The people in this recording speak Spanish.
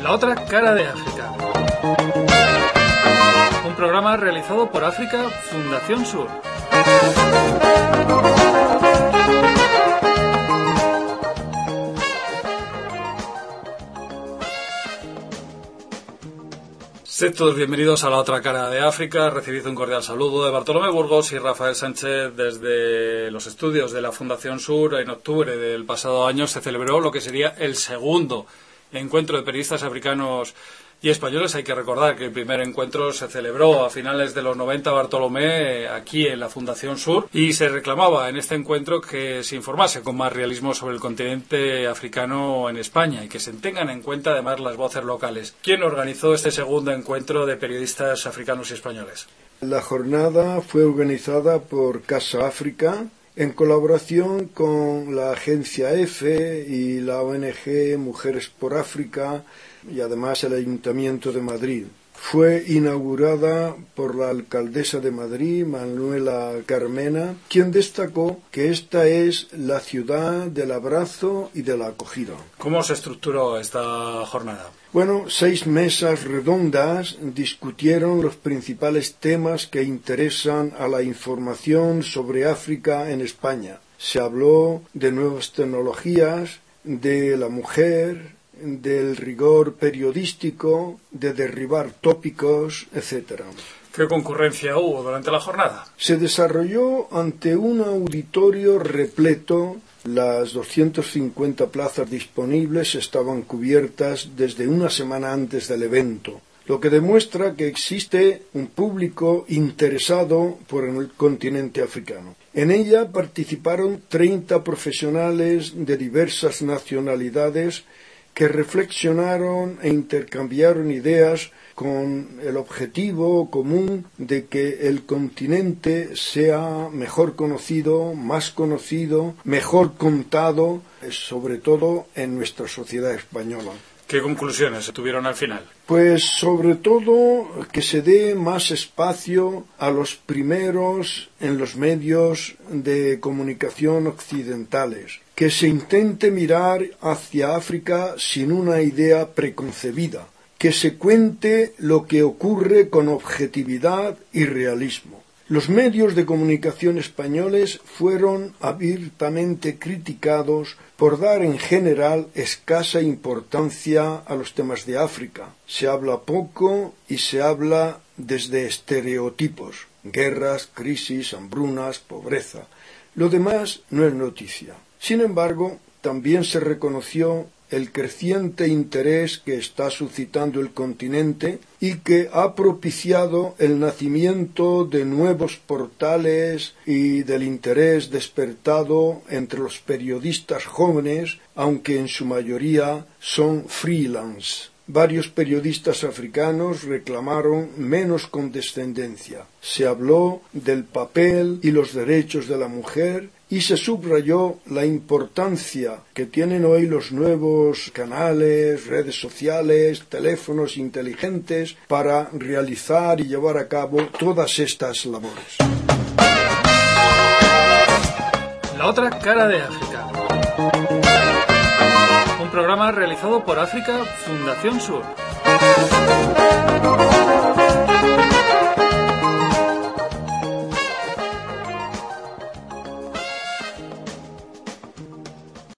La otra cara de África. Un programa realizado por África Fundación Sur. Sed todos bienvenidos a La otra cara de África. Recibid un cordial saludo de Bartolomé Burgos y Rafael Sánchez desde los estudios de la Fundación Sur. En octubre del pasado año se celebró lo que sería el segundo encuentro de periodistas africanos y españoles. Hay que recordar que el primer encuentro se celebró a finales de los 90, Bartolomé, aquí en la Fundación Sur, y se reclamaba en este encuentro que se informase con más realismo sobre el continente africano en España y que se tengan en cuenta además las voces locales. ¿Quién organizó este segundo encuentro de periodistas africanos y españoles? La jornada fue organizada por Casa África en colaboración con la agencia EFE y la ONG Mujeres por África y además el Ayuntamiento de Madrid. Fue inaugurada por la alcaldesa de Madrid, Manuela Carmena, quien destacó que esta es la ciudad del abrazo y de la acogida. ¿Cómo se estructuró esta jornada? Bueno, 6 mesas redondas discutieron los principales temas que interesan a la información sobre África en España. Se habló de nuevas tecnologías, de la mujer, del rigor periodístico, de derribar tópicos, etc. ¿Qué concurrencia hubo durante la jornada? Se desarrolló ante un auditorio repleto. Las 250 plazas disponibles estaban cubiertas desde una semana antes del evento, lo que demuestra que existe un público interesado por el continente africano. En ella participaron 30 profesionales de diversas nacionalidades que reflexionaron e intercambiaron ideas con el objetivo común de que el continente sea mejor conocido, más conocido, mejor contado, sobre todo en nuestra sociedad española. ¿Qué conclusiones se tuvieron al final? Pues sobre todo que se dé más espacio a los primeros en los medios de comunicación occidentales, que se intente mirar hacia África sin una idea preconcebida, que se cuente lo que ocurre con objetividad y realismo. Los medios de comunicación españoles fueron abiertamente criticados por dar en general escasa importancia a los temas de África. Se habla poco y se habla desde estereotipos: guerras, crisis, hambrunas, pobreza. Lo demás no es noticia. Sin embargo, también se reconoció el creciente interés que está suscitando el continente y que ha propiciado el nacimiento de nuevos portales y del interés despertado entre los periodistas jóvenes, aunque en su mayoría son freelance. Varios periodistas africanos reclamaron menos condescendencia. Se habló del papel y los derechos de la mujer y se subrayó la importancia que tienen hoy los nuevos canales, redes sociales, teléfonos inteligentes para realizar y llevar a cabo todas estas labores. La otra cara de África. Un programa realizado por África Fundación Sur.